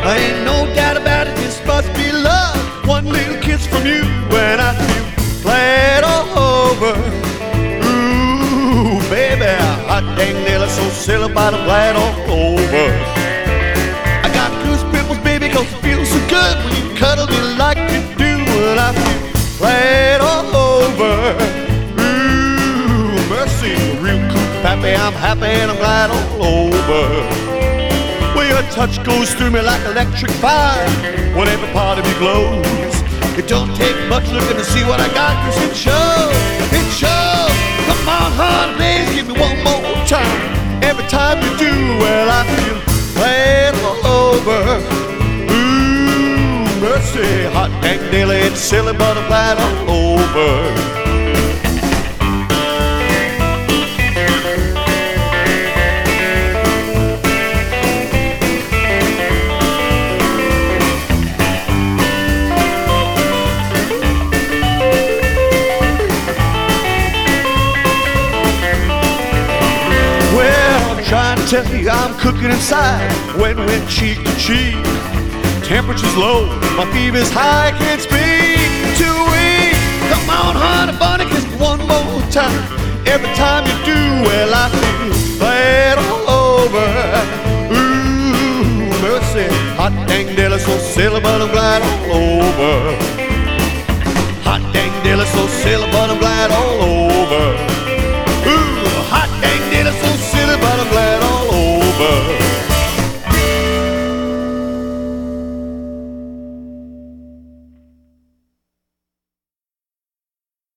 Ain't no doubt about it, this must be love. One little kiss from you and I feel flat all over. Ooh, baby, hot dang nearly so silly, but I'm glad all over. I got goose pimples, baby, cause it feels so good when you cuddle me like you do. And I feel flat all over. Ooh, mercy, real cool, pappy, I'm happy and I'm glad all over. Well, your touch goes through me like electric fire when every part of you glows. It don't take much looking to see what I got, cause it shows, it shows. Come on, honey, please give me one more time. Every time you do, well, I feel flat all over. Ooh, mercy, hot dang daily, it's silly, but I'm glad all over. Trying to tell you I'm cooking inside when we're cheek to cheek. Temperature's low, my fever's high, can't speak too weak. Come on, honey bunny, kiss me one more time. Every time you do, well, I feel flat all over. Ooh, mercy, hot dang dilly, so silly, but I'm glad all over. Hot dang dilly, so silly, but I'm glad all over. Ooh, hot dang dilly, so silly, but I'm glad all over.